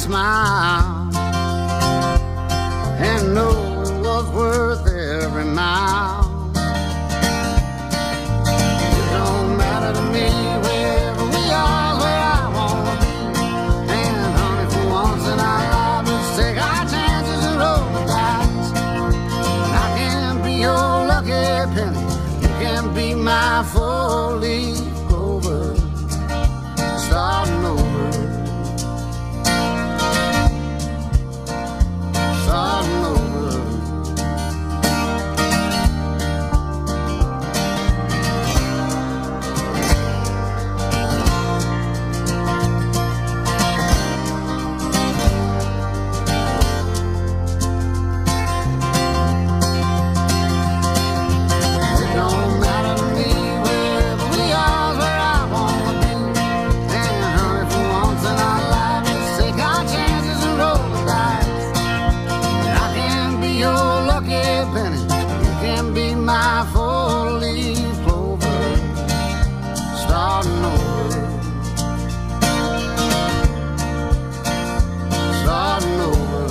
smile and know what's worth every mile. It don't matter to me wherever we are, where I wanna be. And honey, for once in our lives, let's take our chances and roll the dice. I can be your lucky penny, you can be my four-leaf clover, starting over. My four-leaf clover, starting over, starting over.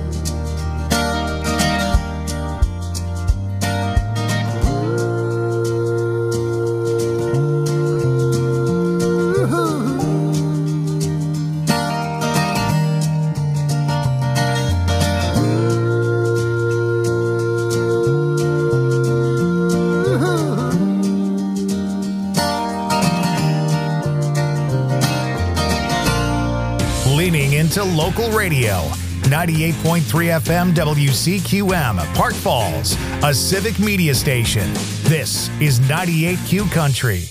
To local radio, 98.3 FM WCQM, Park Falls, a civic media station. This is 98Q Country.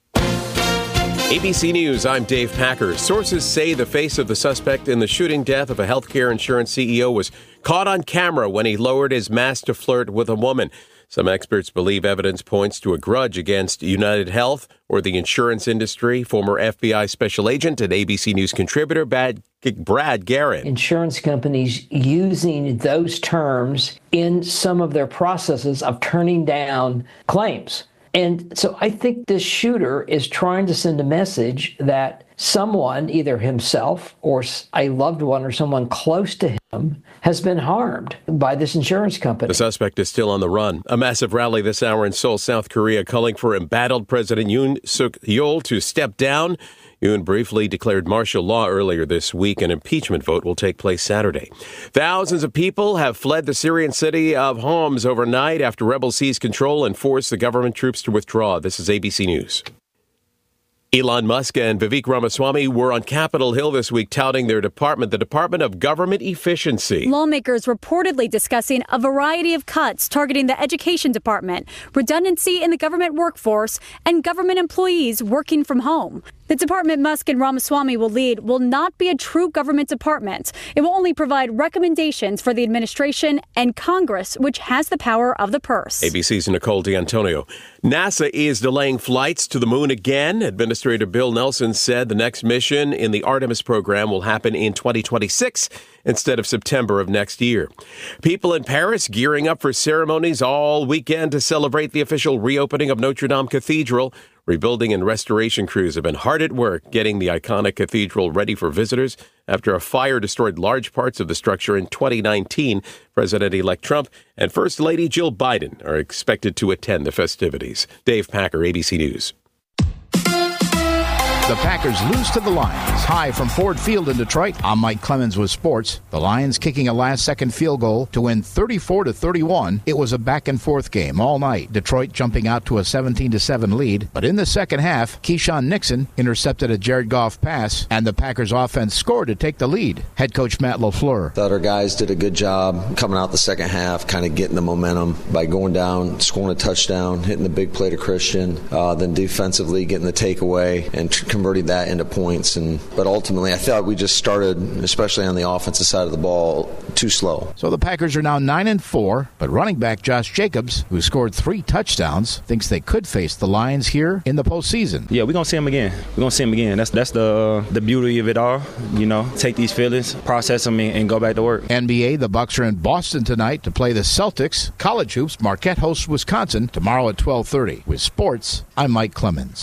ABC News, I'm Dave Packer. Sources say the face of the suspect in the shooting death of a healthcare insurance CEO was caught on camera when he lowered his mask to flirt with a woman. Some experts believe evidence points to a grudge against United Health or the insurance industry. Former FBI special agent and ABC News contributor Brad Garrett. Insurance companies using those terms in some of their processes of turning down claims. And so I think this shooter is trying to send a message that someone, either himself or a loved one or someone close to him, has been harmed by this insurance company. The suspect is still on the run. A massive rally this hour in Seoul, South Korea, calling for embattled President Yoon Suk-yeol to step down. Yoon briefly declared martial law earlier this week. An impeachment vote will take place Saturday. Thousands of people have fled the Syrian city of Homs overnight after rebels seized control and forced the government troops to withdraw. This is ABC News. Elon Musk and Vivek Ramaswamy were on Capitol Hill this week touting their department, the Department of Government Efficiency. Lawmakers reportedly discussing a variety of cuts targeting the Education Department, redundancy in the government workforce, and government employees working from home. The department Musk and Ramaswamy will lead will not be a true government department. It will only provide recommendations for the administration and Congress, which has the power of the purse. ABC's Nicole D'Antonio. NASA is delaying flights to the moon again. Administrator Bill Nelson said the next mission in the Artemis program will happen in 2026 instead of September of next year. People in Paris gearing up for ceremonies all weekend to celebrate the official reopening of Notre Dame Cathedral. Rebuilding and restoration crews have been hard at work getting the iconic cathedral ready for visitors after a fire destroyed large parts of the structure in 2019. President-elect Trump and First Lady Jill Biden are expected to attend the festivities. Dave Packer, ABC News. The Packers lose to the Lions. High from Ford Field in Detroit. I'm Mike Clemens with sports. The Lions kicking a last-second field goal to win 34-31. It was a back-and-forth game all night. Detroit jumping out to a 17-7 lead. But in the second half, Keyshawn Nixon intercepted a Jared Goff pass, and the Packers offense scored to take the lead. Head coach Matt LaFleur. Thought our guys did a good job coming out the second half, kind of getting the momentum by going down, scoring a touchdown, hitting the big play to Christian, then defensively getting the takeaway and converting that into points. But ultimately, I thought we just started, especially on the offensive side of the ball, too slow. So the Packers are now 9-4, but running back Josh Jacobs, who scored 3 touchdowns, thinks they could face the Lions here in the postseason. Yeah, we're going to see them again. We're going to see them again. That's the beauty of it all. You know, take these feelings, process them, and go back to work. NBA, the Bucks are in Boston tonight to play the Celtics. College hoops, Marquette hosts Wisconsin tomorrow at 12:30. With sports, I'm Mike Clemens.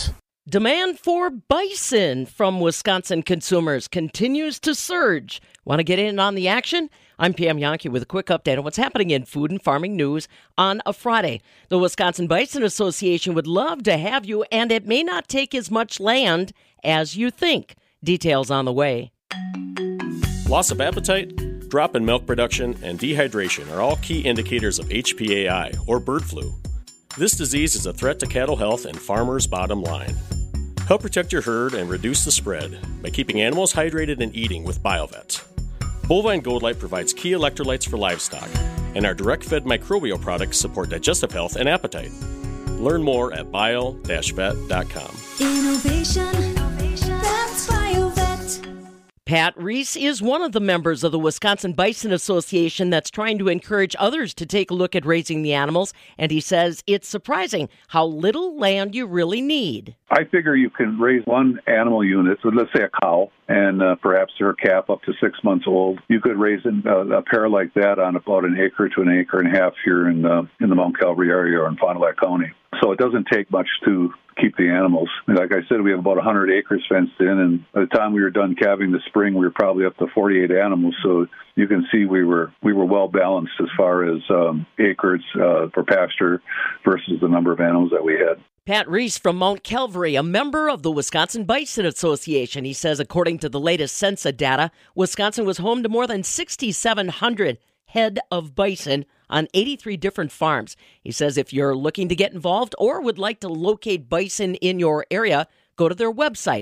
Demand for bison from Wisconsin consumers continues to surge. Want to get in on the action? I'm Pam Yankee with a quick update on what's happening in food and farming news on a Friday. The Wisconsin Bison Association would love to have you, and it may not take as much land as you think. Details on the way. Loss of appetite, drop in milk production, and dehydration are all key indicators of HPAI, or bird flu. This disease is a threat to cattle health and farmers' bottom line. Help protect your herd and reduce the spread by keeping animals hydrated and eating with BioVet. Bovine Gold Light provides key electrolytes for livestock, and our direct-fed microbial products support digestive health and appetite. Learn more at bio-vet.com. Innovation, that's BioVet. Pat Reese is one of the members of the Wisconsin Bison Association that's trying to encourage others to take a look at raising the animals, and he says it's surprising how little land you really need. I figure you can raise one animal unit, so let's say a cow, and perhaps her calf up to 6 months old. You could raise a pair like that on about an acre to an acre and a half here in the Mount Calvary area or in Fond du Lac County. So it doesn't take much to keep the animals. Like I said, we have about 100 acres fenced in, and by the time we were done calving this spring, we were probably up to 48 animals. So you can see we were well balanced as far as acreage for pasture versus the number of animals that we had. Pat Reese from Mount Calvary, a member of the Wisconsin Bison Association. He says, according to the latest Censa data, Wisconsin was home to more than 6,700 head of bison on 83 different farms. He says if you're looking to get involved or would like to locate bison in your area, go to their website,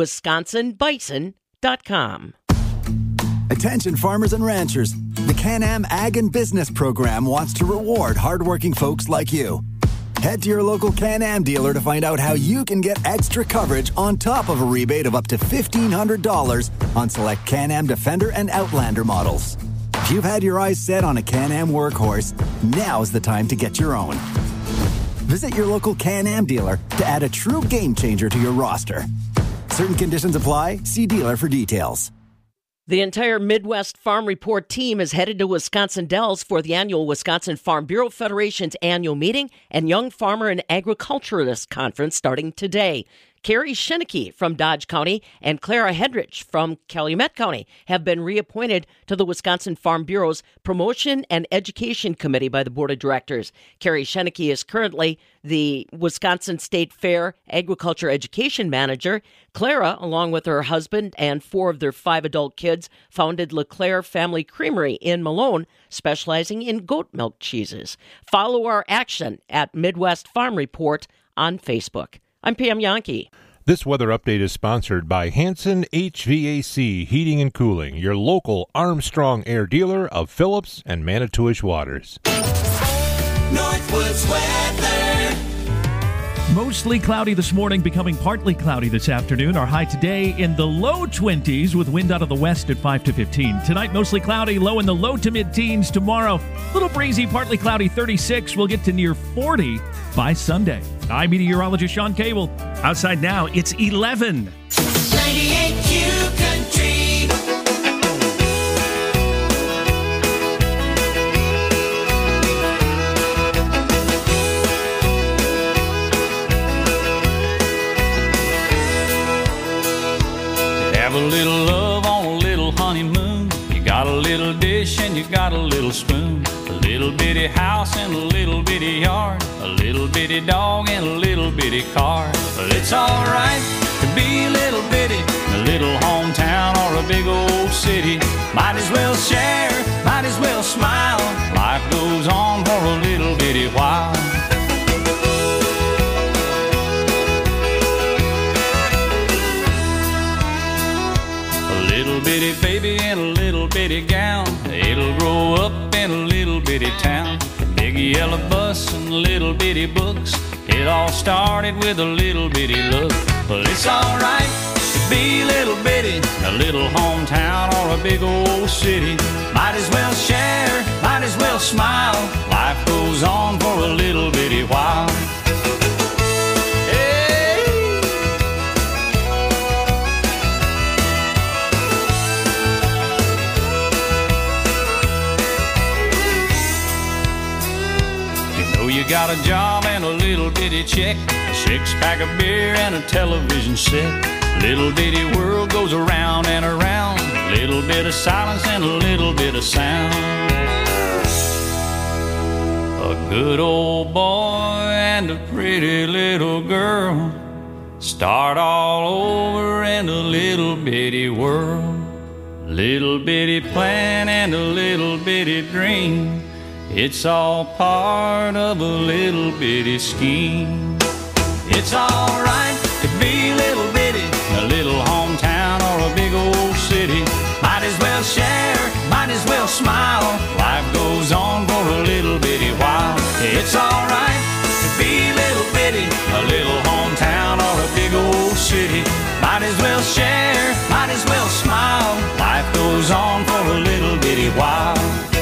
wisconsinbison.com. Attention farmers and ranchers. The Can-Am Ag and Business Program wants to reward hardworking folks like you. Head to your local Can-Am dealer to find out how you can get extra coverage on top of a rebate of up to $1,500 on select Can-Am Defender and Outlander models. If you've had your eyes set on a Can-Am workhorse, now's the time to get your own. Visit your local Can-Am dealer to add a true game changer to your roster. Certain conditions apply. See dealer for details. The entire Midwest Farm Report team is headed to Wisconsin Dells for the annual Wisconsin Farm Bureau Federation's annual meeting and Young Farmer and Agriculturalist Conference starting today. Carrie Schenicke from Dodge County and Clara Hedrich from Calumet County have been reappointed to the Wisconsin Farm Bureau's Promotion and Education Committee by the Board of Directors. Carrie Schenicke is currently the Wisconsin State Fair Agriculture Education Manager. Clara, along with her husband and 4 of their 5 adult kids, founded LeClaire Family Creamery in Malone, specializing in goat milk cheeses. Follow our action at Midwest Farm Report on Facebook. I'm Pam Yankee. This weather update is sponsored by Hanson HVAC Heating and Cooling, your local Armstrong Air dealer of Phillips and Manitowish Waters. Northwoods weather. Mostly cloudy this morning, becoming partly cloudy this afternoon. Our high today in the low 20s with wind out of the west at 5 to 15. Tonight, mostly cloudy, low in the low to mid-teens. Tomorrow, little breezy, partly cloudy, 36. We'll get to near 40 by Sunday. I'm meteorologist Sean Cable. Outside now, it's 11. 98 Q Country. Have a little love on a little honeymoon. You got a little dish and you got a little spoon. A little bitty house and a little bitty yard. A little bitty dog and a little bitty car. But it's alright to be a little bitty in a little hometown or a big old city. Might as well share, might as well smile. Life goes on for a little bitty while. Little bitty baby in a little bitty gown. It'll grow up in a little bitty town. Big yellow bus and little bitty books. It all started with a little bitty look. Well, it's alright to be a little bitty in a little hometown or a big old city. Might as well share, might as well smile. Life goes on for a little bitty while. You got a job and a little little bitty check, a six-pack of beer, and a television set. Little bitty world goes around and around. Little bit of silence and a little bit of sound. A good old boy and a pretty little girl start all over in a little bitty world. Little bitty plan and a little bitty dream. It's all part of a little bitty scheme. It's alright to be little bitty, a little hometown or a big old city. Might as well share, might as well smile. Life goes on for a little bitty while. It's alright to be little bitty, a little hometown or a big old city. Might as well share, might as well smile. Life goes on for a little bitty while.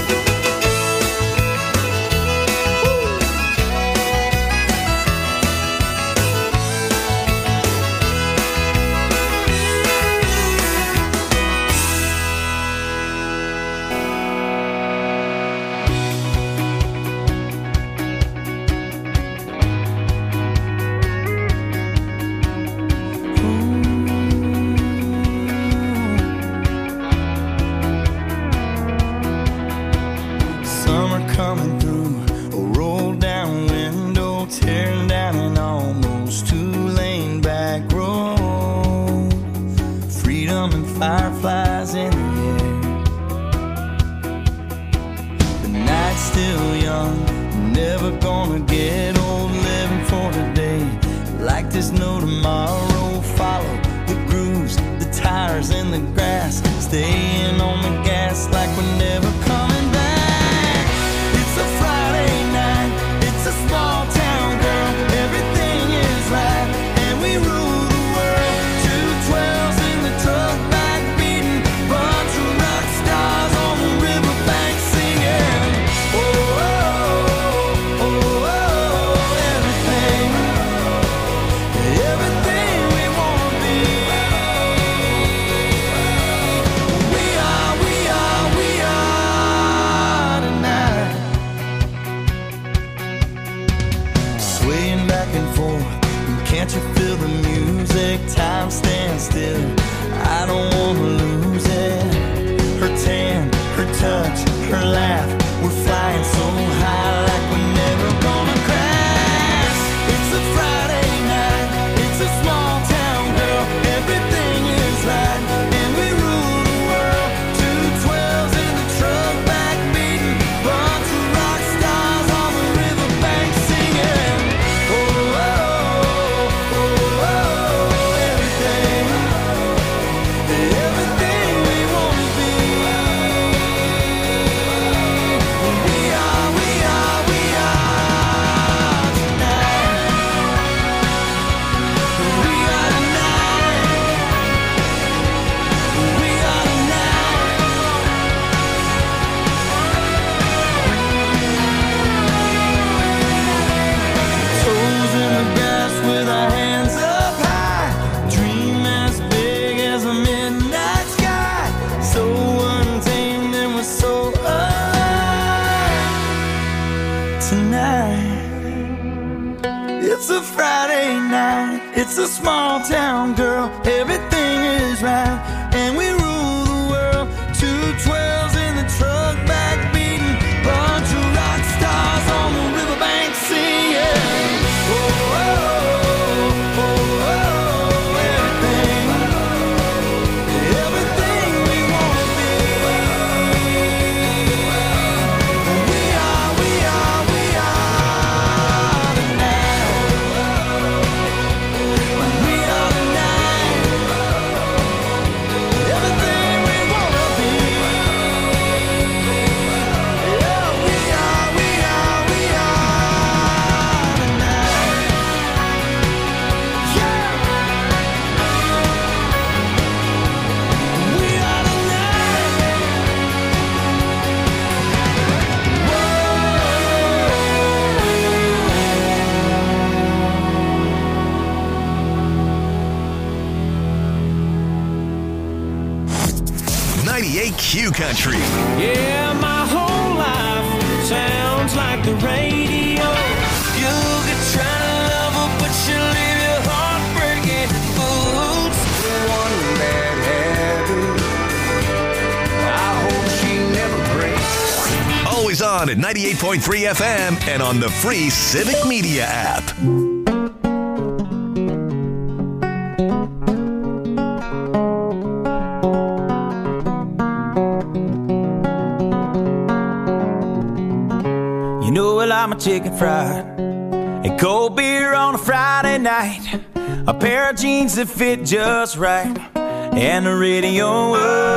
Coming through a rolled down window, tearing down an almost two-lane back road. Freedom and fireflies in the air. The night's still young, never gonna get old. Living for today, like there's no tomorrow. Follow the grooves, the tires in the grass, staying on the gas like we're never coming back. It's a Friday night, it's a small town girl, everything is right, and we rule the world. 212s in the truck back beating, bunch of rock stars on the riverbank singing. Oh, oh, oh, oh, oh, everything, everything we wanna be. We are tonight. Swaying back and forth, can't you feel the music? Time stands still, I don't wanna lose it. Her tan, her touch, her laugh, we're flying so high like we're never gonna crash. It's a Friday night, it's a small town girl, everything is right, and we rule the world. 212s in the truck back beating, bunch of rock stars on the riverbank singing. Oh, oh, oh, oh, oh, everything, everything we wanna be. We are tonight. We are tonight. We are tonight. Toes in the grass with our hands up high. Dream as big as a midnight sky. So untamed and we're so alive tonight. It's a Friday night, it's a small town girl, everything is right, and we rule the world. 212s in the truck back beating, bunch of rock stars on the riverbank singing. Oh, oh, oh, oh, oh, everything, everything we wanna be. We are tonight. We are tonight. Everything we wanna be. Yeah, we are tonight. Yeah. We are Q Country. Yeah, my whole life sounds like the radio. You could try on at 98.3 FM and on the free Civic Media app. You know I like my chicken fried and cold beer on a Friday night, a pair of jeans that fit just right, and the radio.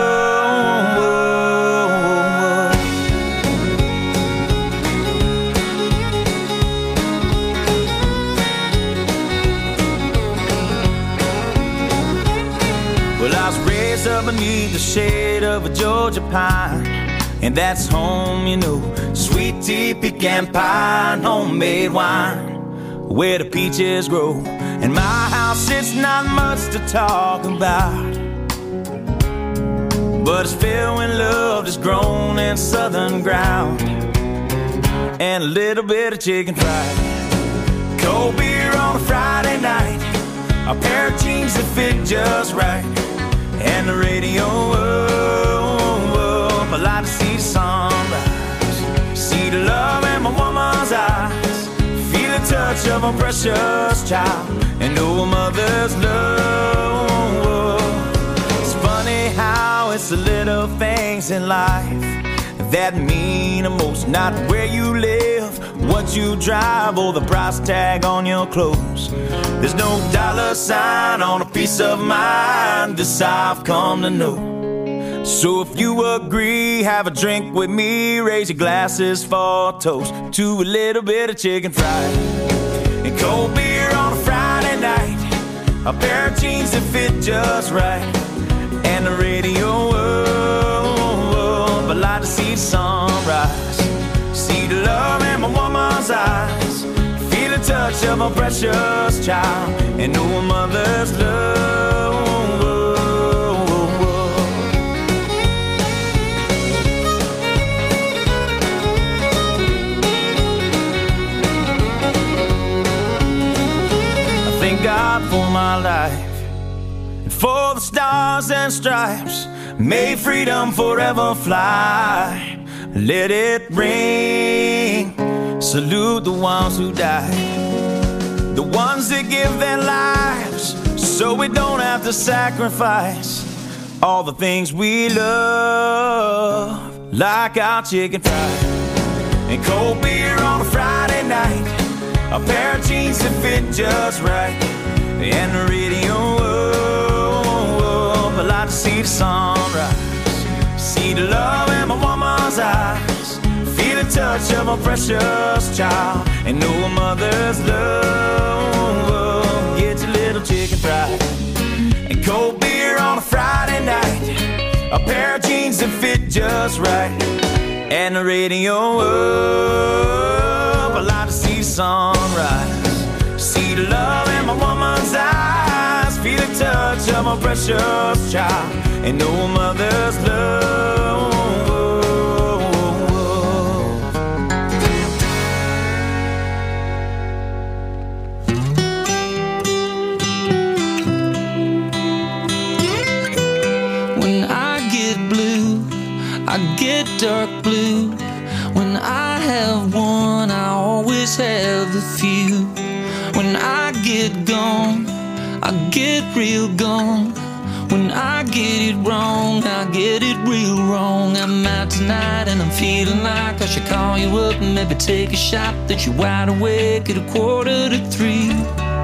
Well, I was raised up beneath the shade of a Georgia pine, and that's home, you know. Sweet tea, pecan pie, and homemade wine, where the peaches grow. In my house, it's not much to talk about, but it's filled with love that's grown in southern ground, and a little bit of chicken fried, cold beer on a Friday night, a pair of jeans that fit just right, and the radio. I like to see the sunrise, see the love in my woman's eyes, feel the touch of a precious child, and know a mother's love. It's funny how it's the little things in life that mean the most. Not where you live, what you drive, or the price tag on your clothes. There's no dollar sign on a piece of mind, this I've come to know. So if you agree, have a drink with me, raise your glasses for a toast to a little bit of chicken fried and cold beer on a Friday night, a pair of jeans that fit just right, and the radio. I like to see the sunrise, see the love in my woman's eyes, feel the touch of a precious child, and know a mother's love. Thank God for my life and for the stars and stripes. May freedom forever fly. Let it ring. Salute the ones who died, the ones that give their lives so we don't have to sacrifice all the things we love, like our chicken fried and cold beer on a Friday night, a pair of jeans that fit just right, and the radio. I like to see the sunrise, see the love in my woman's eyes, feel the touch of a precious child, and know a mother's love. Get your little chicken fried and cold beer on a Friday night, a pair of jeans that fit just right, and the radio. I like to see the sunrise, see the love in my woman's eyes, feel the touch of a precious child, and know a mother's love. When I get blue, I get dark blue. When I have one, I always have a few. When I get gone, I get real gone. When I get it wrong, I get it real wrong. I'm out tonight and I'm feeling like I should call you up and maybe take a shot that you're wide awake at 2:45.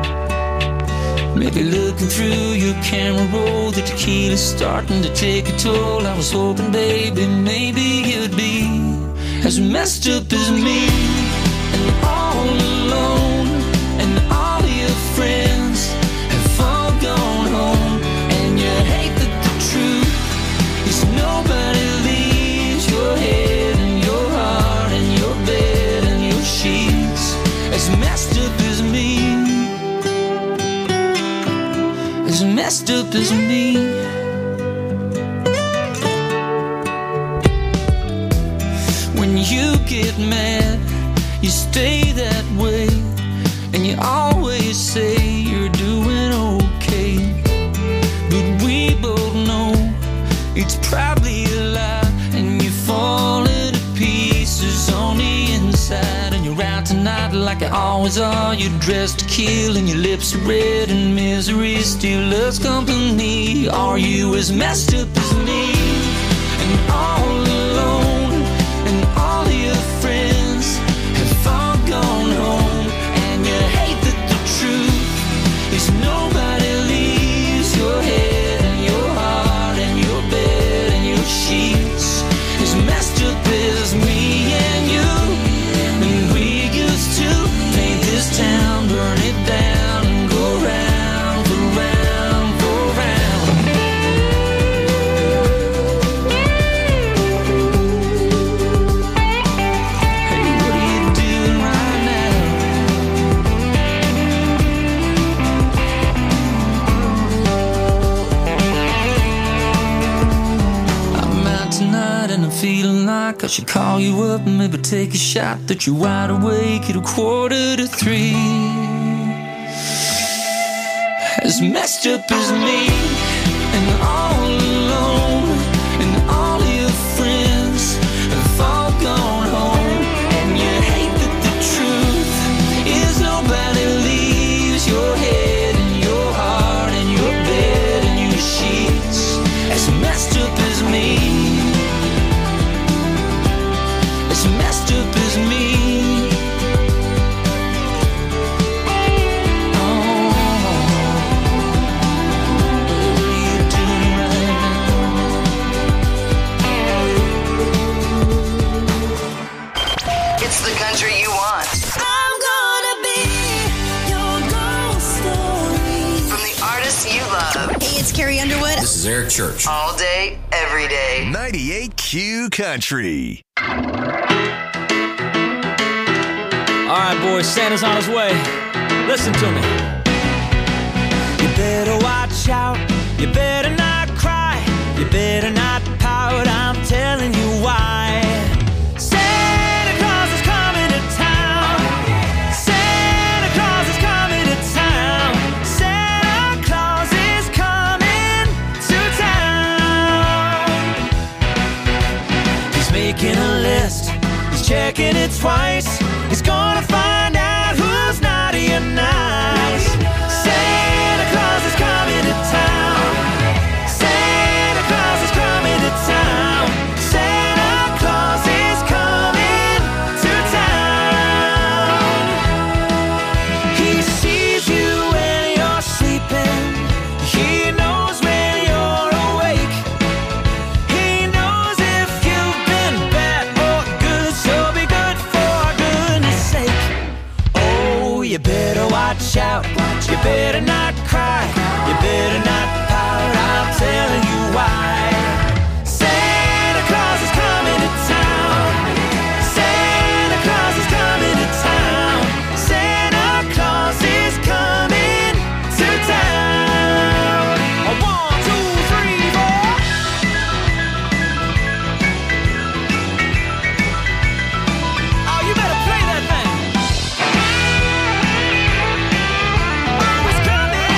Maybe looking through your camera roll, the tequila's starting to take a toll. I was hoping, baby, maybe you'd be as messed up as me, and all alone, and all your friends have all gone home, and you hate that the truth is nobody leaves your head and your heart and your bed and your sheets as messed up as me, as messed up as me. When you get mad, you stay that way, and you always say you're doing okay, but we both know it's probably a lie, and you fall into pieces on always are. You're dressed to kill and your lips are red and misery still loves company. Are you as messed up as me and all alone, and all of your friends have all gone home, and you hate that the truth is nobody leaves your head and your heart and your bed and your sheets as messed up as me and you. And we used to paint this town, burn it down, and go round for round for round. Hey, what are you doing right now? I'm out tonight and I'm feeling like I should call you up and maybe take a shot that you're wide awake at 2:45. As messed up as me and all alone, and all of your friends have all gone home, and you hate that the truth is nobody leaves your head and your heart and your bed and your sheets. As messed up as me, as messed up as me. It's the country you want. I'm gonna be your ghost story. From the artists you love. Hey, it's Carrie Underwood. This is Eric Church. All day, every day. 98Q Country. All right, boys, Santa's on his way. Listen to me. You better watch out. You better not cry. You better not pout. I'm telling you why. Santa Claus is coming to town. Santa Claus is coming to town. Santa Claus is coming to town. He's making a list. He's checking it twice. He's gonna find out who's naughty and nice. Santa Claus is coming to town. Santa Claus is coming to town. Santa Claus is coming to town. He sees you when you're sleeping. He knows when you're awake. He knows if you've been bad or good, so be good for goodness sake. Oh, you better watch out. You better not cry. You better not pout. I'm telling you why. Santa Claus is coming to town. Santa Claus is coming to town. Santa Claus is coming to town. 1, 2, 3, 4. Oh, you better play that thing. Oh, it's coming.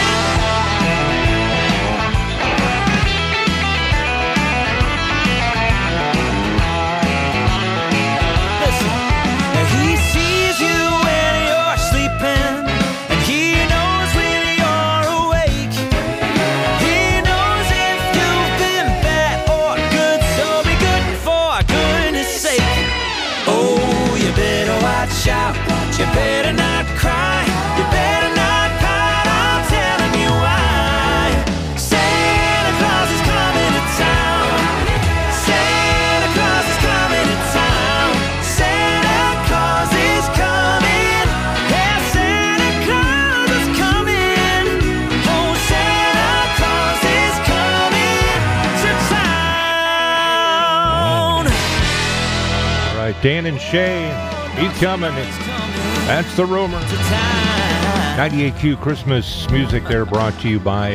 Listen, and he sees you when you're sleeping, and he knows when you're awake. He knows if you've been bad or good, so be good for goodness sake. Oh, you better watch out. You better not cry. You better not pout. I'm telling you why. Santa Claus is coming to town. Santa Claus is coming to town. Santa Claus is coming. Yeah, Santa Claus is coming. Oh, Santa Claus is coming to town. All right, Dan and Shay, he's coming. That's the rumor. 98Q Christmas music there brought to you by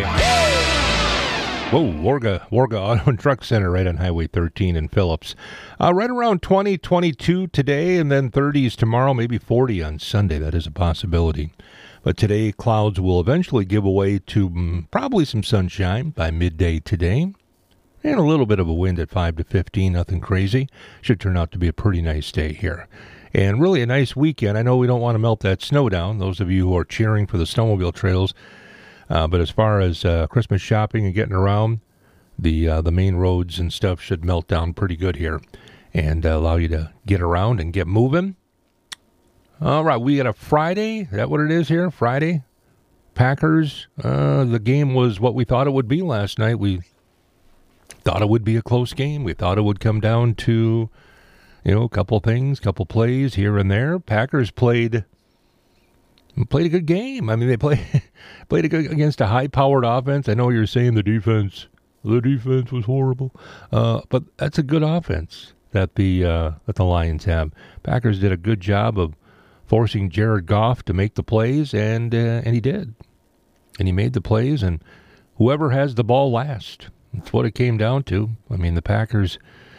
Warga Auto and Truck Center right on Highway 13 in Phillips. Right around 20, 22 today, and then 30s tomorrow, maybe 40 on Sunday. That is a possibility. But today, clouds will eventually give way to probably some sunshine by midday today. And a little bit of a wind at 5 to 15, nothing crazy. Should turn out to be a pretty nice day here And really a nice weekend. I know we don't want to melt that snow down, those of you who are cheering for the snowmobile trails. But as far as Christmas shopping and getting around, the main roads and stuff should melt down pretty good here and allow you to get around and get moving. All right, we got a Friday. Is that what it is here? Friday? Packers. The game was what we thought it would be last night. We thought it would be a close game. We thought it would come down to, a couple things, couple plays here and there. Packers played a good game. I mean, they played against a high-powered offense. I know you're saying the defense was horrible, but that's a good offense that the Lions have. Packers did a good job of forcing Jared Goff to make the plays, and he did. And he made the plays, and whoever has the ball last. That's what it came down to. I mean, the Packers,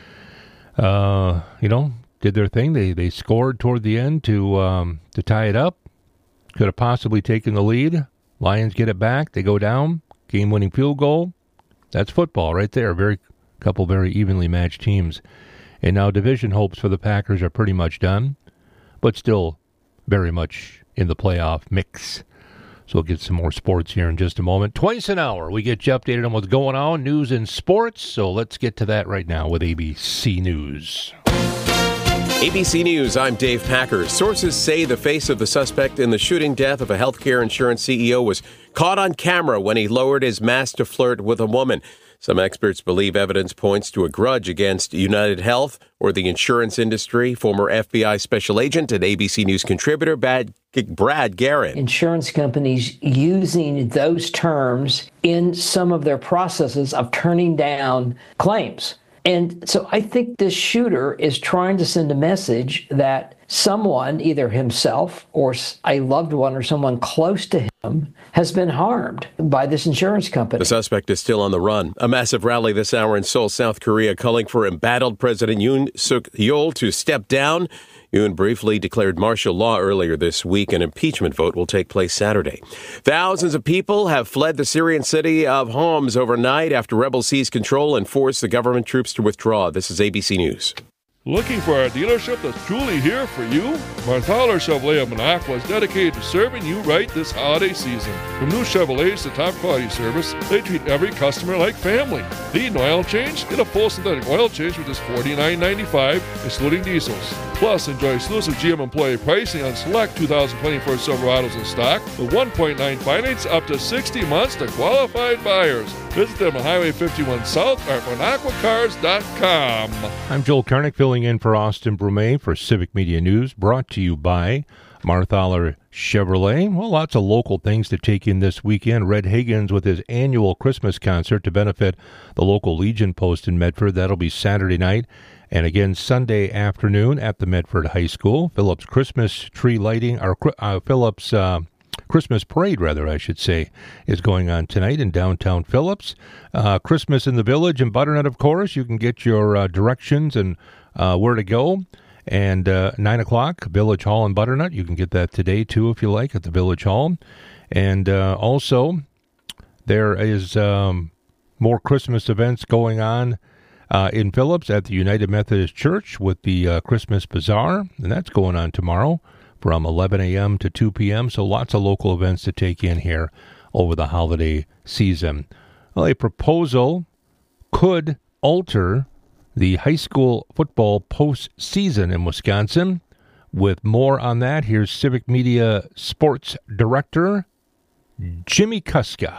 did their thing. They scored toward the end to tie it up. Could have possibly taken the lead. Lions get it back. They go down. Game-winning field goal. That's football right there. Couple very evenly matched teams. And now division hopes for the Packers are pretty much done, but still very much in the playoff mix. So we'll get some more sports here in just a moment. Twice an hour, we get you updated on what's going on, news and sports. So let's get to that right now with ABC News. ABC News, I'm Dave Packer. Sources say the face of the suspect in the shooting death of a healthcare insurance CEO was caught on camera when he lowered his mask to flirt with a woman. Some experts believe evidence points to a grudge against United Health or the insurance industry. Former FBI special agent and ABC News contributor Brad Garrett. Insurance companies using those terms in some of their processes of turning down claims. And so I think this shooter is trying to send a message that someone, either himself or a loved one or someone close to him, has been harmed by this insurance company. The suspect is still on the run. A massive rally this hour in Seoul, South Korea, calling for embattled President Yoon Suk-yeol to step down. Yoon briefly declared martial law earlier this week. An impeachment vote will take place Saturday. Thousands of people have fled the Syrian city of Homs overnight after rebels seized control and forced the government troops to withdraw. This is ABC News. Looking for a dealership that's truly here for you? Marthaler Chevrolet of Minocqua is dedicated to serving you right this holiday season. From new Chevrolets to top quality service, they treat every customer like family. Need an oil change? Get a full synthetic oil change with just $49.95, excluding diesels. Plus, enjoy exclusive GM employee pricing on select 2024 Silverados in stock with 1.9 finance up to 60 months to qualified buyers. Visit them on Highway 51 South or at MinocquaCars.com. I'm Joel Karnick, filling in for Austin Brumet for Civic Media News, brought to you by Marthaler Chevrolet. Well, lots of local things to take in this weekend. Red Higgins with his annual Christmas concert to benefit the local Legion post in Medford. That'll be Saturday night. And again, Sunday afternoon at the Medford High School. Phillips Christmas tree lighting, or Phillips Christmas parade, rather, I should say, is going on tonight in downtown Phillips. Christmas in the Village in Butternut, of course. You can get your directions and where to go. And 9 o'clock, Village Hall in Butternut. You can get that today, too, if you like, at the Village Hall. And also, there is more Christmas events going on in Phillips at the United Methodist Church with the Christmas Bazaar. And that's going on tomorrow from 11 a.m. to 2 p.m. So lots of local events to take in here over the holiday season. Well, a proposal could alter the high school football postseason in Wisconsin. With more on that, here's Civic Media Sports Director Jimmy Kuska.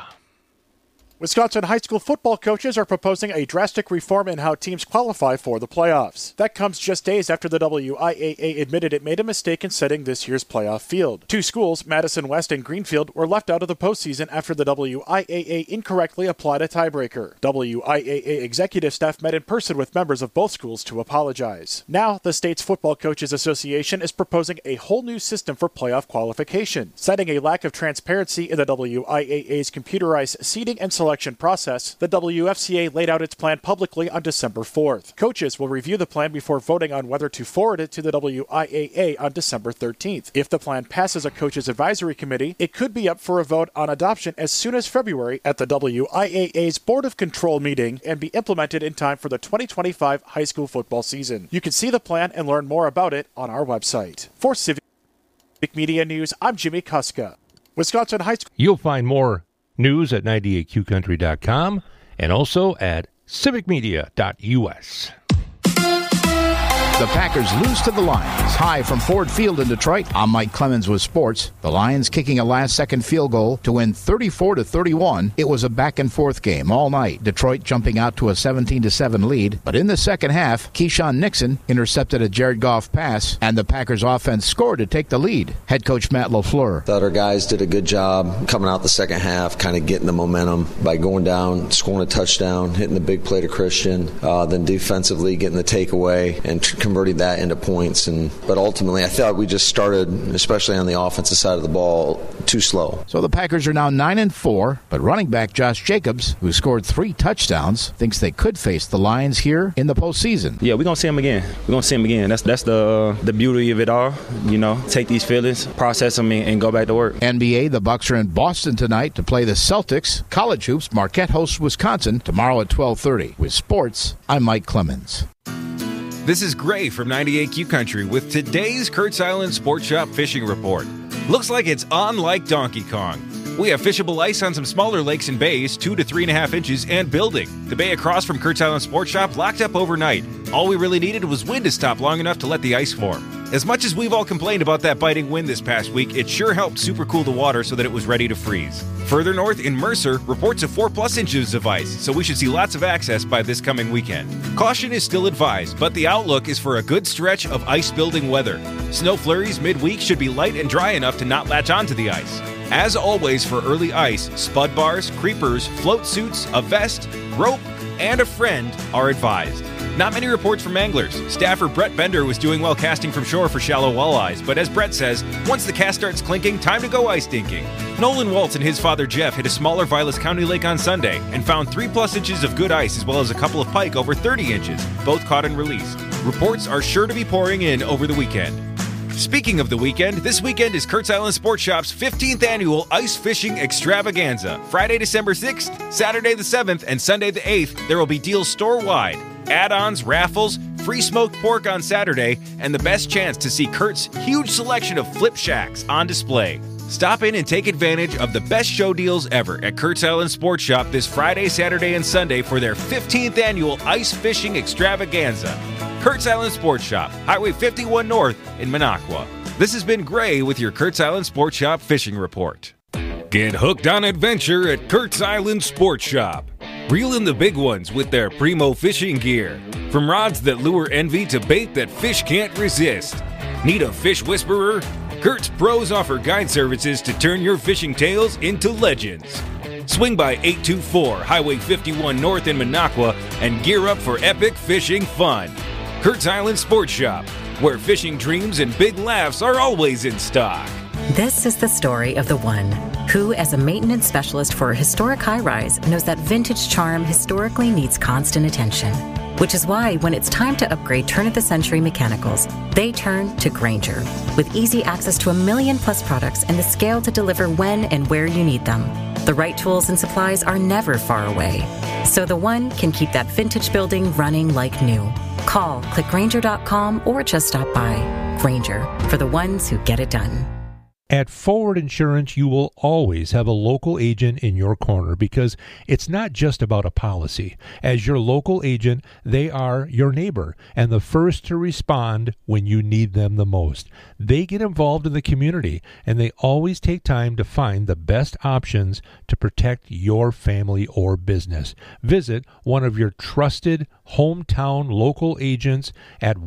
Wisconsin high school football coaches are proposing a drastic reform in how teams qualify for the playoffs. That comes just days after the WIAA admitted it made a mistake in setting this year's playoff field. Two schools, Madison West and Greenfield, were left out of the postseason after the WIAA incorrectly applied a tiebreaker. WIAA executive staff met in person with members of both schools to apologize. Now, the state's Football Coaches Association is proposing a whole new system for playoff qualification, citing a lack of transparency in the WIAA's computerized seeding and selection selection process, the WFCA laid out its plan publicly on December 4th. Coaches will review the plan before voting on whether to forward it to the WIAA on December 13th. If the plan passes a coaches advisory committee, it could be up for a vote on adoption as soon as February at the WIAA's Board of Control meeting and be implemented in time for the 2025 high school football season. You can see the plan and learn more about it on our website. For Civic Media News, I'm Jimmy Kuska. Wisconsin High School. You'll find more news at 98qcountry.com and also at civicmedia.us. The Packers lose to the Lions. Hi from Ford Field in Detroit. I'm Mike Clemens with sports. The Lions kicking a last-second field goal to win 34-31. It was a back-and-forth game all night. Detroit jumping out to a 17-7 lead. But in the second half, Keyshawn Nixon intercepted a Jared Goff pass, and the Packers offense scored to take the lead. Head coach Matt LaFleur. Thought our guys did a good job coming out the second half, kind of getting the momentum by going down, scoring a touchdown, hitting the big play to Christian, then defensively getting the takeaway and converting that into points. But ultimately, I thought we just started, especially on the offensive side of the ball, too slow. So the Packers are now 9-4, but running back Josh Jacobs, who scored 3 touchdowns, thinks they could face the Lions here in the postseason. Yeah, we're going to see them again. That's the beauty of it all. Take these feelings, process them, and go back to work. NBA, the Bucks are in Boston tonight to play the Celtics. College hoops, Marquette hosts Wisconsin tomorrow at 12:30. With sports, I'm Mike Clemens. This is Gray from 98Q Country with today's Kurt's Island Sports Shop Fishing Report. Looks like it's on like Donkey Kong. We have fishable ice on some smaller lakes and bays, 2 to 3.5 inches, and building. The bay across from Kurt's Island Sports Shop locked up overnight. All we really needed was wind to stop long enough to let the ice form. As much as we've all complained about that biting wind this past week, it sure helped super cool the water so that it was ready to freeze. Further north in Mercer, reports of 4+ inches of ice, so we should see lots of access by this coming weekend. Caution is still advised, but the outlook is for a good stretch of ice-building weather. Snow flurries midweek should be light and dry enough to not latch onto the ice. As always for early ice, spud bars, creepers, float suits, a vest, rope, and a friend are advised. Not many reports from anglers. Staffer Brett Bender was doing well casting from shore for shallow walleyes, but as Brett says, once the cast starts clinking, time to go ice dinking. Nolan Waltz and his father Jeff hit a smaller Vilas County lake on Sunday and found 3+ inches of good ice as well as a couple of pike over 30 inches, both caught and released. Reports are sure to be pouring in over the weekend. Speaking of the weekend, this weekend is Kurt's Island Sports Shop's 15th annual ice fishing extravaganza. Friday, December 6th, Saturday the 7th, and Sunday the 8th, there will be deals store-wide. Add-ons, raffles, free smoked pork on Saturday, and the best chance to see Kurt's huge selection of flip shacks on display. Stop in and take advantage of the best show deals ever at Kurt's Island Sports Shop this Friday, Saturday, and Sunday for their 15th annual ice fishing extravaganza. Kurt's Island Sports Shop, Highway 51 North in Minocqua. This has been Gray with your Kurt's Island Sports Shop Fishing Report. Get hooked on adventure at Kurt's Island Sports Shop. Reel in the big ones with their primo fishing gear. From rods that lure envy to bait that fish can't resist. Need a fish whisperer? Kurt's pros offer guide services to turn your fishing tales into legends. Swing by 824 Highway 51 North in Minocqua and gear up for epic fishing fun. Kurt's Island Sports Shop, where fishing dreams and big laughs are always in stock. This is the story of the one who, as a maintenance specialist for a historic high-rise, knows that vintage charm historically needs constant attention. Which is why when it's time to upgrade turn-of-the-century mechanicals, they turn to Grainger. With easy access to 1 million+ products and the scale to deliver when and where you need them. The right tools and supplies are never far away. So the one can keep that vintage building running like new. Call, click Grainger.com, or just stop by. Grainger, for the ones who get it done. At Forward Insurance, you will always have a local agent in your corner because it's not just about a policy. As your local agent, they are your neighbor and the first to respond when you need them the most. They get involved in the community and they always take time to find the best options to protect your family or business. Visit one of your trusted hometown local agents at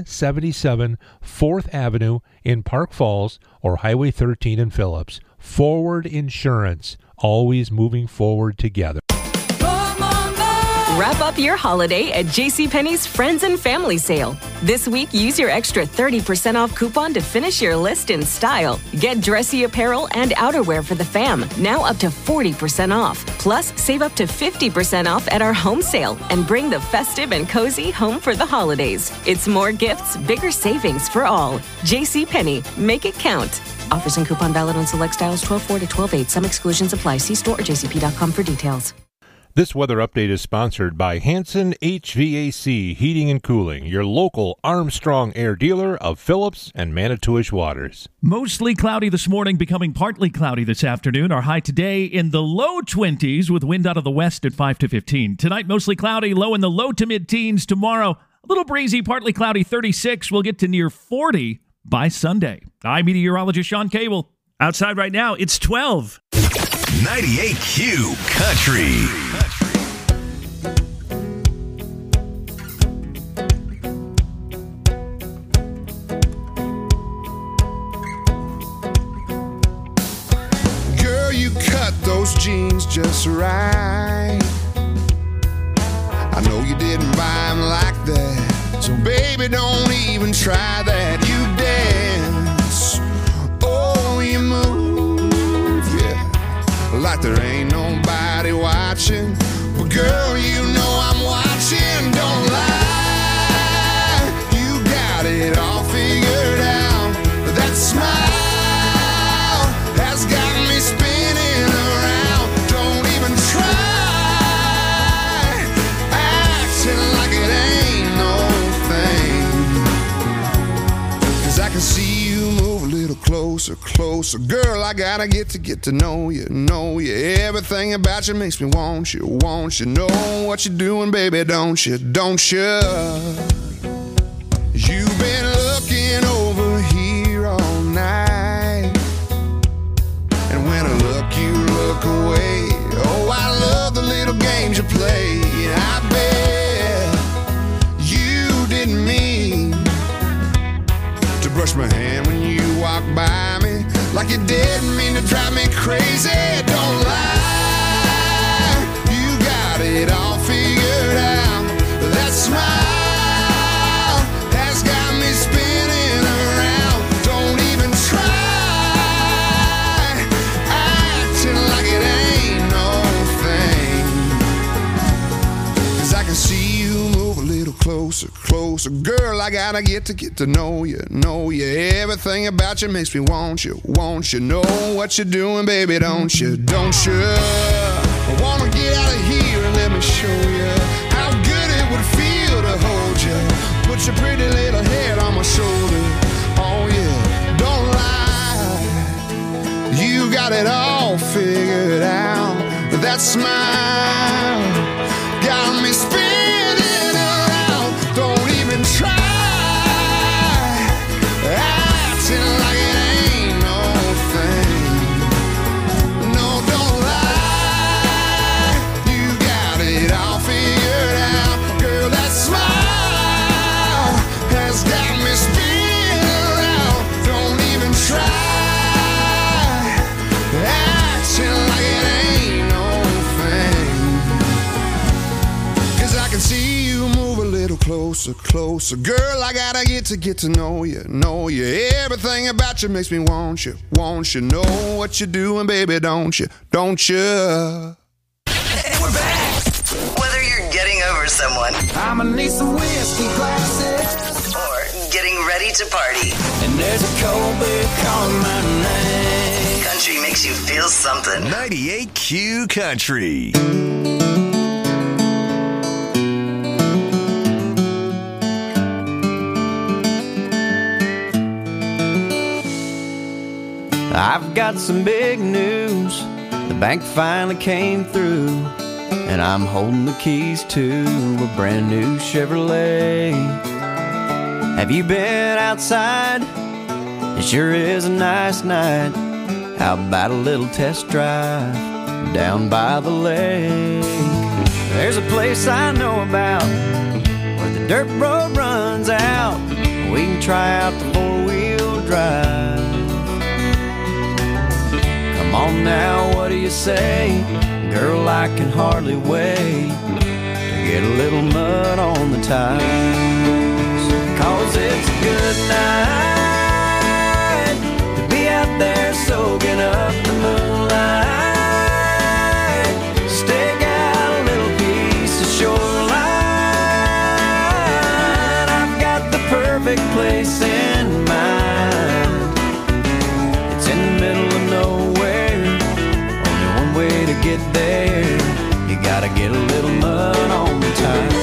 177 4th Avenue in Park Falls or Highway 13 in Phillips. Forward Insurance, always moving forward together. Wrap up your holiday at JCPenney's Friends and Family Sale. This week, use your extra 30% off coupon to finish your list in style. Get dressy apparel and outerwear for the fam, now up to 40% off. Plus, save up to 50% off at our home sale and bring the festive and cozy home for the holidays. It's more gifts, bigger savings for all. JCPenney, make it count. Offers and coupon valid on select styles 12/4 to 12/8. Some exclusions apply. See store or jcp.com for details. This weather update is sponsored by Hanson HVAC Heating and Cooling, your local Armstrong Air dealer of Phillips and Manitowish Waters. Mostly cloudy this morning, becoming partly cloudy this afternoon. Our high today in the low 20s with wind out of the west at 5 to 15. Tonight, mostly cloudy, low in the low to mid-teens. Tomorrow, a little breezy, partly cloudy, 36. We'll get to near 40 by Sunday. I'm meteorologist Sean Cable. Outside right now, it's 12. 98Q Country. Girl, you cut those jeans just right. I know you didn't buy them like that, so baby, don't even try that. You dance, oh, you move, yeah, like there ain't nobody watching. But girl, you know I'm watching, don't lie. You got it all figured out. That smile has got me spinning around. Don't even try acting like it ain't no thing. 'Cause I can see you move a little closer, closer. Girl, I gotta get to know you, know you. Everything about you makes me want you, want you. Know what you're doing, baby, don't you, don't you? You've been looking over here all night, and when I look, you look away. Oh, I love the little games you play. I bet you didn't mean to brush my hand when you walk by me, like you didn't mean to drive me crazy. Don't lie, you got it all figured out. That smile has got me spinning around. Don't even try acting like it ain't no thing. 'Cause I can see you move a little closer, closer. Girl, I gotta get to know you, know you. Everything about you makes me want you, want you. Know what you're doing, baby, don't you, don't you? I wanna get out of here and let me show you how good it would feel to hold you. Put your pretty little head on my shoulder. Oh yeah, don't lie, you got it all figured out. That smile got me spinning around. Don't even try acting like it ain't no thing. No, don't lie, you got it all figured out. Girl, that smile has got me spinning around. Don't even try acting like it ain't no thing. 'Cause I can see you move a little closer, closer. Girl, I gotta get to know you, know you. Everything about you makes me want you, want you. Know what you're doing, baby, don't you, don't you? Whether you're getting over someone, I'ma need some whiskey glasses, or getting ready to party, and there's a cold beer calling my name. country makes you feel something. 98Q Country. I've got some big news. The bank finally came through, and I'm holding the keys to a brand new Chevrolet. Have you been outside? It sure is a nice night. How about a little test drive down by the lake? There's a place I know about where the dirt road runs out. We can try out the four-wheel drive. Come on now, what do you say? Girl, I can hardly wait to get a little mud on the tires. 'Cause it's a good night to be out there soaking up the moonlight. Stick out a little piece of shoreline. I've got the perfect place in mind. It's in the middle of nowhere. Only one way to get there. You gotta get a little mud on the tires.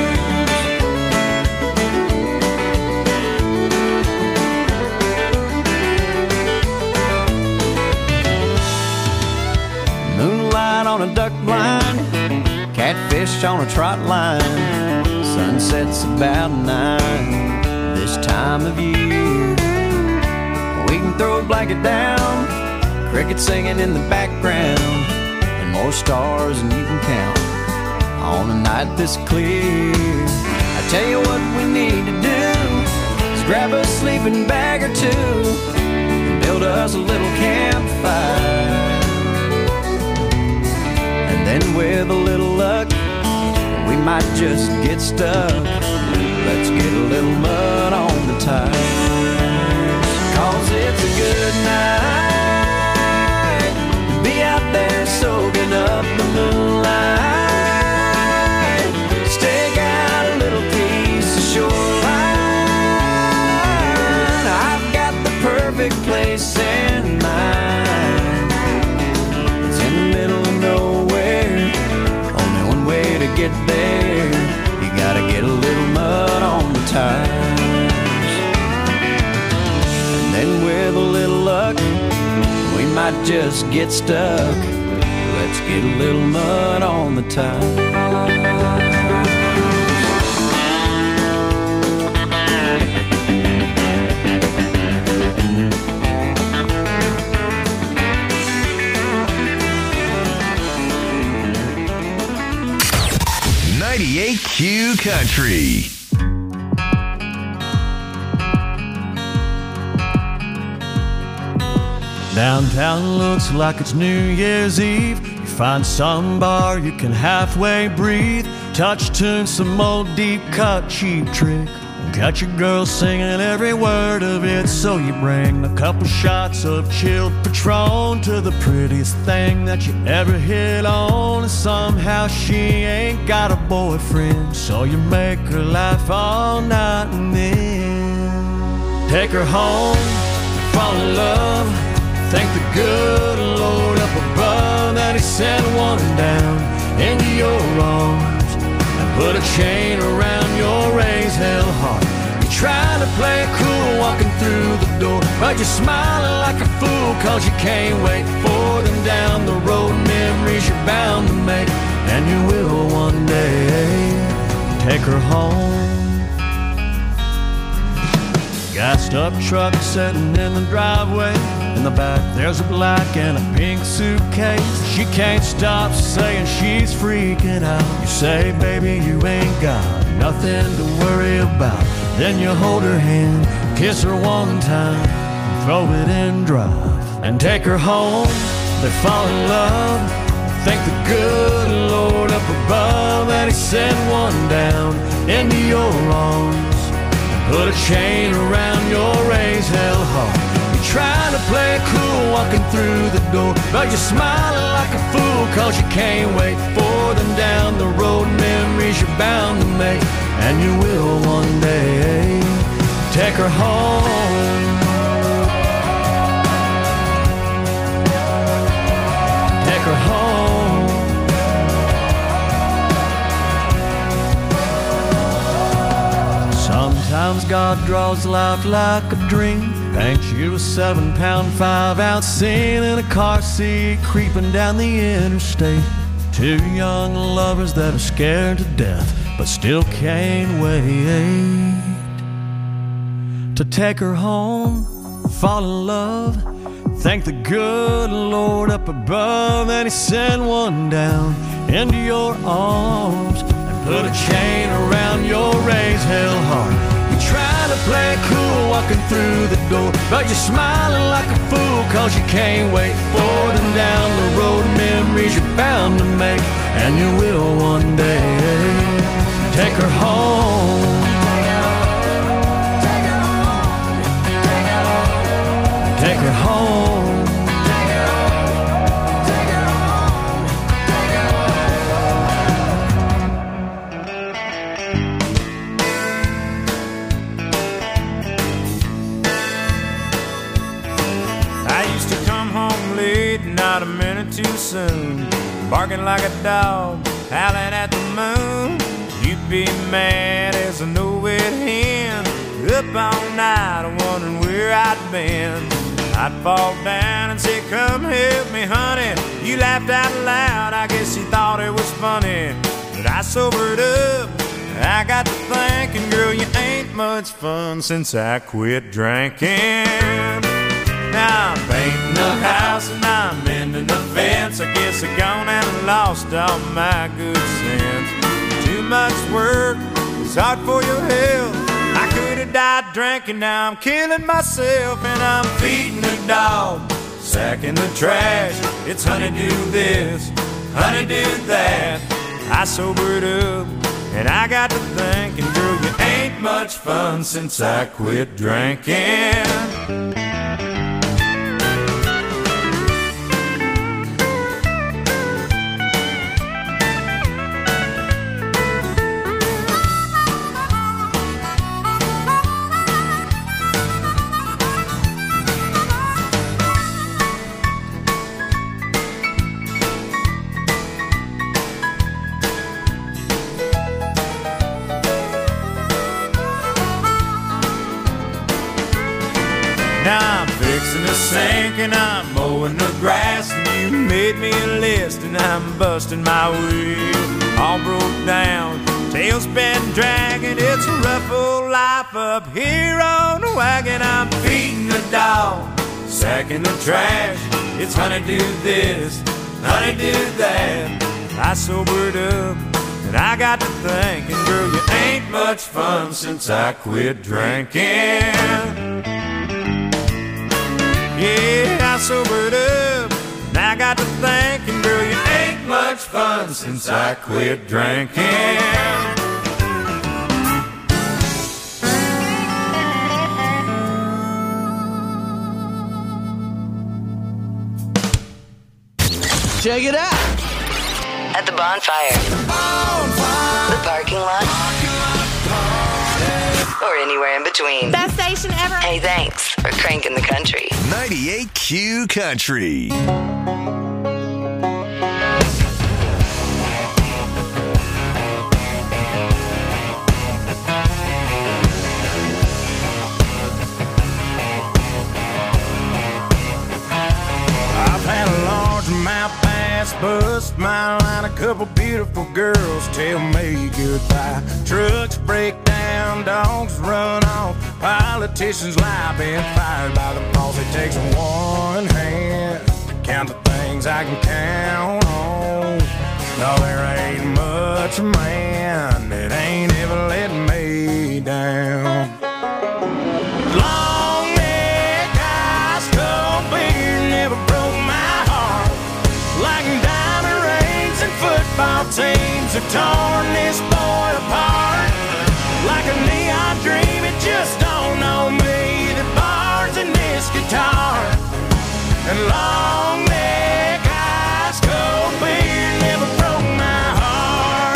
Moonlight on a duck blind, catfish on a trot line. Sunset's about 9 this time of year. We can throw a blanket down, crickets singing in the background, and more stars than you can count on a night this clear. I tell you what we need to do is grab a sleeping bag or two and build us a little campfire. And then with a little luck, we might just get stuck. Let's get a little mud on the tires. 'Cause it's a good night to be out there soaking up the moonlight. Stick out a little piece of shoreline. I've got the perfect place in mind. It's in the middle of nowhere. Only one way to get there. You gotta get a little mud on the tires. And then with a little luck, we might just get stuck. Let's get a little mud on the tires. 98Q Country. Downtown looks like it's New Year's Eve. You find some bar you can halfway breathe. Touch tune, some old deep cut cheap trick. Got your girl singing every word of it. So you bring a couple shots of chilled Patron to the prettiest thing that you ever hit on. And somehow she ain't got a boyfriend, so you make her laugh all night and then take her home, fall in love. Thank the good Lord up above that he sent one down into your arms and put a chain around your raised hell heart. You're trying to play it cool walking through the door, but you're smiling like a fool 'cause you can't wait for them down the road. Memories you're bound to make, and you will one day take her home. Gassed up truck sitting in the driveway. In the back there's a black and a pink suitcase. She can't stop saying she's freaking out. You say, baby, you ain't got nothing to worry about. Then you hold her hand, kiss her one time, and throw it in drive and take her home. They fall in love. Thank the good Lord up above that he sent one down into your arms and put a chain around your raised hell heart. Trying to play it cool walking through the door, but you're smiling like a fool 'cause you can't wait for them down the road. Memories you're bound to make, and you will one day take her home. Take her home. Sometimes God draws life like a dream. Paint you a 7-pound 5-ounce scene in a car seat creeping down the interstate. Two young lovers that are scared to death but still can't wait to take her home, fall in love. Thank the good Lord up above that he sent one down into your arms and put a chain around your raised hell heart. Trying to play it cool walking through the door, but you're smiling like a fool 'cause you can't wait for them down the road. Memories you're bound to make, and you will one day Take her home. Take her home. I used to come home late, not a minute too soon, barking like a dog, howling at the moon. You'd be mad as a no-wit hen, up all night wondering where I'd been. I'd fall down and say, come help me, honey. You laughed out loud, I guess you thought it was funny. But I sobered up, I got to thinking, girl, you ain't much fun since I quit drinking. Now I'm painting the house and I'm mending the fence. I guess I gone and lost all my good sense. Too much work, it's hard for your health. I could have died drinking, now I'm killing myself. And I'm feeding the dog, sacking the trash. It's honey do this, honey do that. I sobered up and I got to thinking, girl, you ain't much fun since I quit drinking. Now I'm fixing the sink and I'm mowing the grass, and you made me a list and I'm busting my wheel. All broke down, tail's been dragging. It's a rough old life up here on the wagon. I'm feeding the dog, sacking the trash. It's honey do this, honey do that. I sobered up and I got to thinking, girl, you ain't much fun since I quit drinking. Yeah, I sobered up, and I got to thinking, girl, you ain't much fun since I quit drinking. Check it out. At the bonfire. The parking lot. Or anywhere in between. Best station ever. Hey, thanks for cranking the country. 98Q Country. I've had a largemouth bass bust my line, a couple beautiful girls tell me goodbye. Trucks break down, dogs run off, politicians lie, been fired by the boss. It takes one hand to count the things I can count on. No, there ain't much man that ain't ever let me down. Long neck, ice cold beer never broke my heart like diamond rings and football teams have torn this boy apart. Like a neon dream, it just don't know me. The bars and this guitar and long neck, ice cold beer never broke my heart.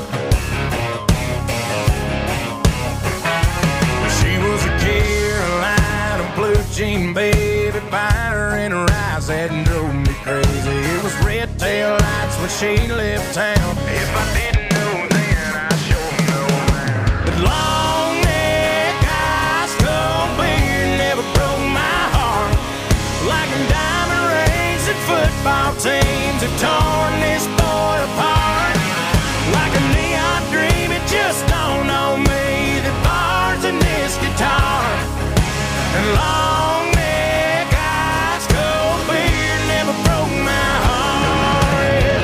She was a Carolina blue jean baby, fire in her eyes that drove me crazy. It was red tail lights when she left town. If I didn't know then, I sure know now. But long neck, ice cold beer never broke my heart. Like diamond rings and football teams have torn this boy apart. Like a neon dream, it just don't know me. The bars and this guitar and long neck, ice cold beer never broke my heart.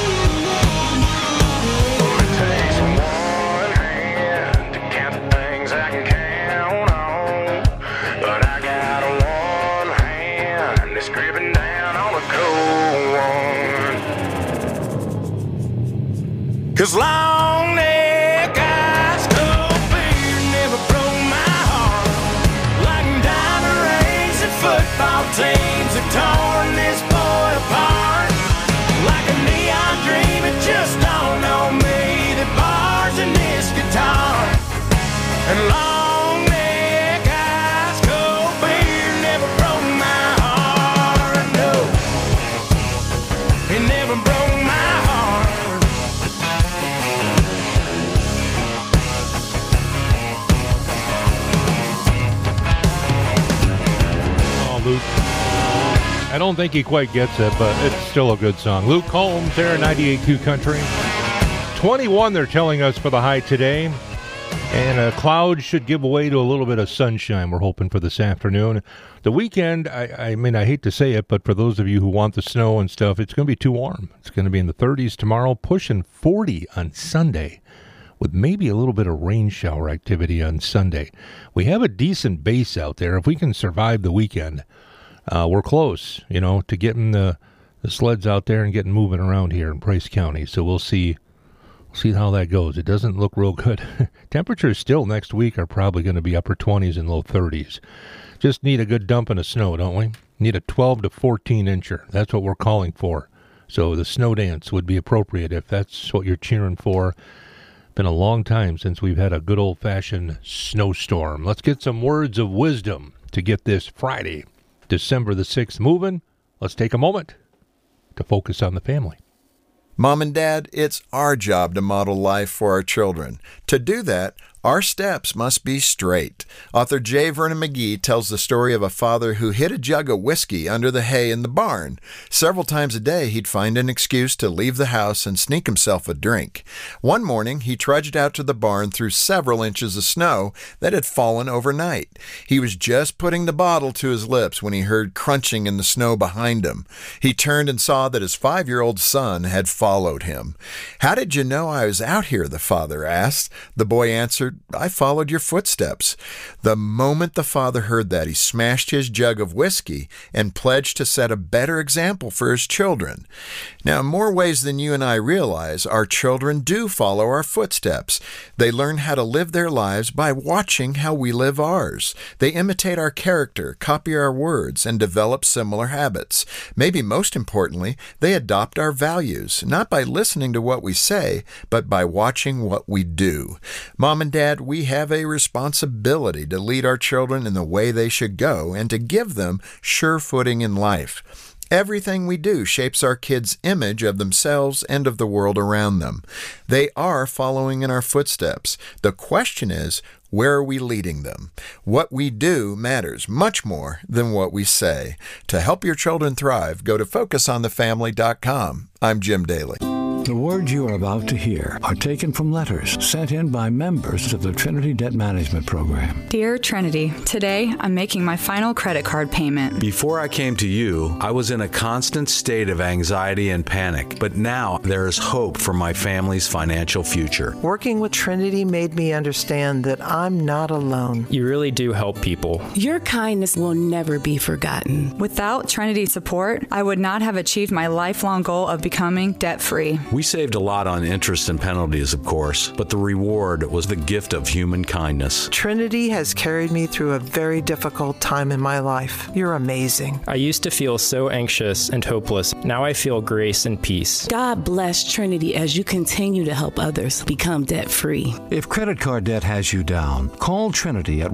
It takes one hand to count the things 'Cause long neck ice cold beer never broke my heart. Like diamond rings and football teams have torn this boy apart. Like a neon dream, it just dawned on me that bars in this guitar. And long neck ice cold beer never broke my heart. No, it never broke my heart. Oh, Luke. I don't think he quite gets it, but it's still a good song. Luke Combs there, 98.2 Country. 21, they're telling us, for the high today. And clouds should give way to a little bit of sunshine, we're hoping, for this afternoon. The weekend, I mean, I hate to say it, but for those of you who want the snow and stuff, it's going to be too warm. It's going to be in the 30s tomorrow, pushing 40 on Sunday, with maybe a little bit of rain shower activity on Sunday. We have a decent base out there. If we can survive the weekend, we're close, to getting the sleds out there and getting moving around here in Price County. So we'll see how that goes. It doesn't look real good. Temperatures still next week are probably going to be upper 20s and low 30s. Just need a good dumping of snow, don't we? Need a 12 to 14 incher. That's what we're calling for. So the snow dance would be appropriate if that's what you're cheering for. Been a long time since we've had a good old-fashioned snowstorm. Let's get some words of wisdom to get this Friday, December the 6th, moving. Let's take a moment to focus on the family. Mom and Dad, it's our job to model life for our children. To do that, our steps must be straight. Author J. Vernon McGee tells the story of a father who hid a jug of whiskey under the hay in the barn. Several times a day, he'd find an excuse to leave the house and sneak himself a drink. One morning, he trudged out to the barn through several inches of snow that had fallen overnight. He was just putting the bottle to his lips when he heard crunching in the snow behind him. He turned and saw that his 5-year-old son had followed him. "How did you know I was out here?" the father asked. The boy answered, "I followed your footsteps." The moment the father heard that, he smashed his jug of whiskey and pledged to set a better example for his children. Now, in more ways than you and I realize, our children do follow our footsteps. They learn how to live their lives by watching how we live ours. They imitate our character, copy our words, and develop similar habits. Maybe most importantly, they adopt our values, not by listening to what we say, but by watching what we do. Mom and Dad, we have a responsibility to lead our children in the way they should go and to give them sure footing in life. Everything we do shapes our kids' image of themselves and of the world around them. They are following in our footsteps. The question is, where are we leading them? What we do matters much more than what we say. To help your children thrive, go to FocusOnTheFamily.com. I'm Jim Daly. The words you are about to hear are taken from letters sent in by members of the Trinity Debt Management Program. Dear Trinity, today I'm making my final credit card payment. Before I came to you, I was in a constant state of anxiety and panic, but now there is hope for my family's financial future. Working with Trinity made me understand that I'm not alone. You really do help people. Your kindness will never be forgotten. Without Trinity's support, I would not have achieved my lifelong goal of becoming debt-free. We saved a lot on interest and penalties, of course, but the reward was the gift of human kindness. Trinity has carried me through a very difficult time in my life. You're amazing. I used to feel so anxious and hopeless. Now I feel grace and peace. God bless Trinity as you continue to help others become debt-free. If credit card debt has you down, call Trinity at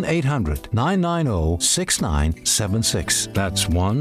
1-800-990-6976. That's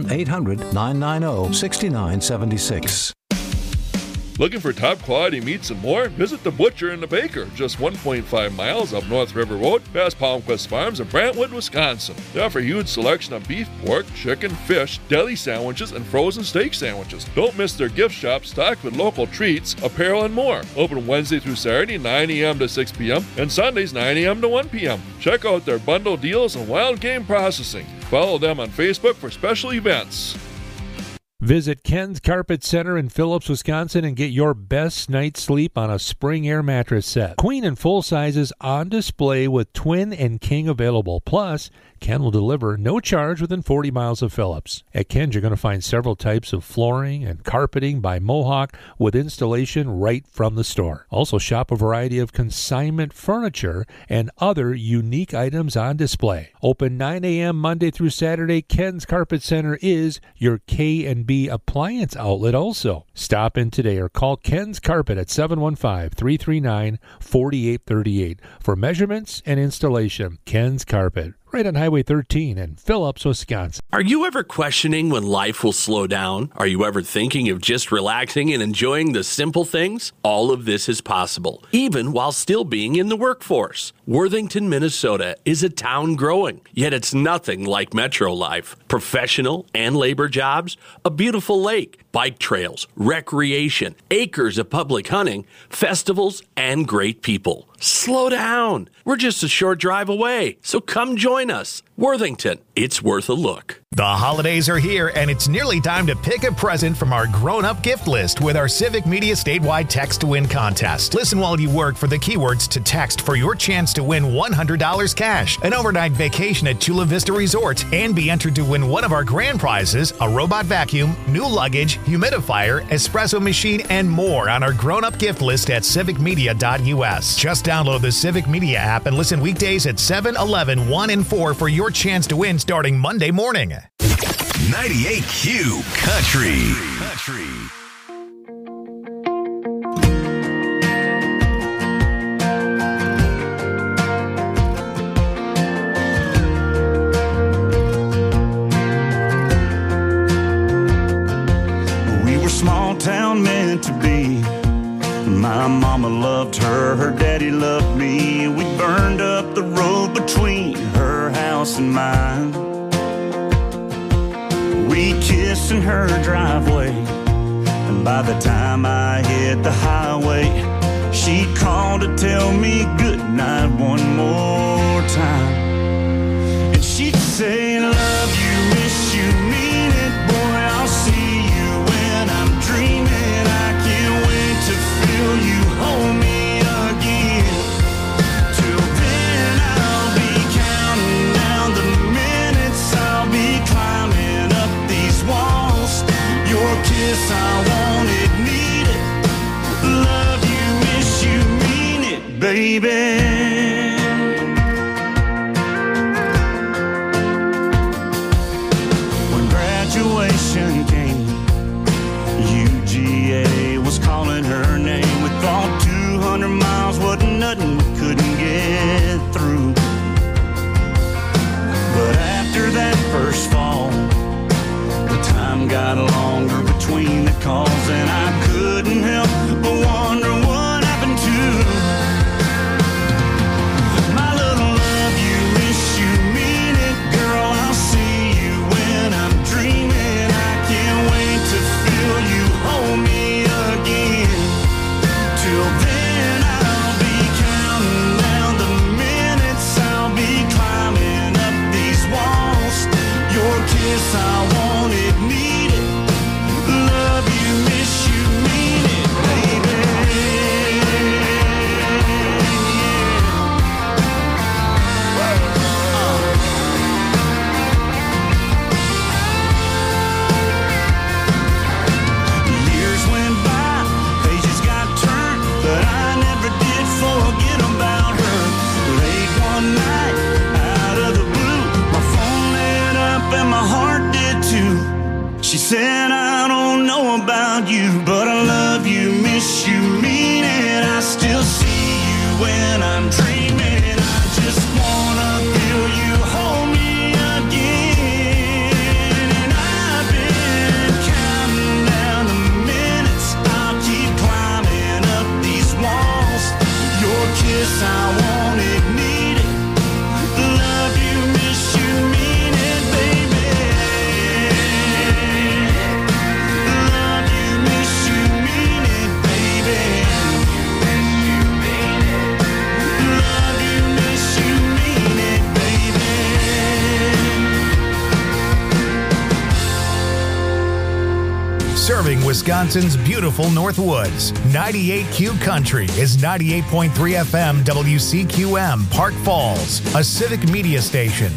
1-800-990-6976. Looking for top quality meats and more? Visit The Butcher and the Baker, just 1.5 miles up North River Road, past Palmquist Farms in Brantwood, Wisconsin. They offer a huge selection of beef, pork, chicken, fish, deli sandwiches, and frozen steak sandwiches. Don't miss their gift shop stocked with local treats, apparel, and more. Open Wednesday through Saturday, 9 a.m. to 6 p.m., and Sundays, 9 a.m. to 1 p.m. Check out their bundle deals and wild game processing. Follow them on Facebook for special events. Visit Ken's Carpet Center in Phillips, Wisconsin and get your best night's sleep on a Spring Air mattress set. Queen and full sizes on display with twin and king available. Plus, Ken will deliver no charge within 40 miles of Phillips. At Ken's, you're going to find several types of flooring and carpeting by Mohawk with installation right from the store. Also, shop a variety of consignment furniture and other unique items on display. Open 9 a.m. Monday through Saturday, Ken's Carpet Center is your K&B appliance outlet also. Stop in today or call Ken's Carpet at 715-339-4838 for measurements and installation. Ken's Carpet, right on Highway 13 in Phillips, Wisconsin. Are you ever questioning when life will slow down? Are you ever thinking of just relaxing and enjoying the simple things? All of this is possible, even while still being in the workforce. Worthington, Minnesota is a town growing, yet it's nothing like metro life. Professional and labor jobs, a beautiful lake, bike trails, recreation, acres of public hunting, festivals, and great people. Slow down. We're just a short drive away, so come join us. Worthington, it's worth a look. The holidays are here, and it's nearly time to pick a present from our grown-up gift list with our Civic Media statewide Text to Win contest. Listen while you work for the keywords to text for your chance to win $100 cash, an overnight vacation at Chula Vista Resort, and be entered to win one of our grand prizes, a robot vacuum, new luggage, humidifier, espresso machine, and more on our grown-up gift list at civicmedia.us. Just download the Civic Media app and listen weekdays at 7, 11, 1, and 4 for your chance to win starting Monday morning. 98Q Country. We were small town meant to be. My mama loved her, her daddy loved me. We burned up the road between her house and mine. We kissed in her driveway, and by the time I hit the highway, she called to tell me goodnight one more time. And she'd say, love you, miss you, mean it, boy, I'll see you when I'm dreaming. I can't wait to feel you hold me again. Till then I'll be counting down the minutes, I'll be climbing up these walls. Your kiss, I want it, need it. Love you, miss you, mean it, baby. When graduation came, UGA was calling her name. We thought 200 miles wasn't nothing we couldn't get through. But after that first fall, the time got longer between the calls, and I couldn't help but wonder what happened to my little love you, miss you, mean it, girl, I'll see you when I'm dreaming. I can't wait to feel you hold me again. Till then I'll be counting down the minutes, I'll be climbing up these walls. Your kiss, I want it, need it. Love you, miss you, mean it, baby. Years went by, pages got turned, but I never did forget about her. Late one night, out of the blue, my phone lit up and my heart did too. She said, I don't know about you, but I love you, miss you, mean it. I still see you when I'm dreaming. I just wanna feel you hold me again. And I've been counting down the minutes, I'll keep climbing up these walls. Your kiss, I want it, need it. Love you, miss you, mean it, baby. Love you, miss you, serving Wisconsin's beautiful Northwoods. 98Q Country is 98.3 FM WCQM, Park Falls, a Civic Media station.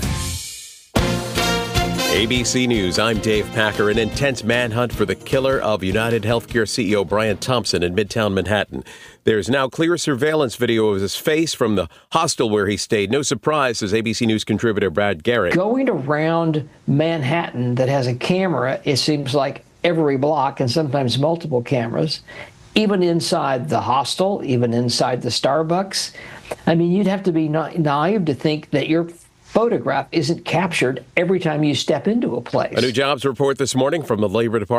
ABC News, I'm Dave Packer. An intense manhunt for the killer of United Healthcare CEO Brian Thompson in Midtown Manhattan. There's now clear surveillance video of his face from the hostel where he stayed. No surprise, says ABC News contributor Brad Garrett. Going around Manhattan that has a camera, it seems like every block and sometimes multiple cameras, even inside the hostel, even inside the Starbucks. I mean, you'd have to be naive to think that your photograph isn't captured every time you step into a place. A new jobs report this morning from the Labor Department.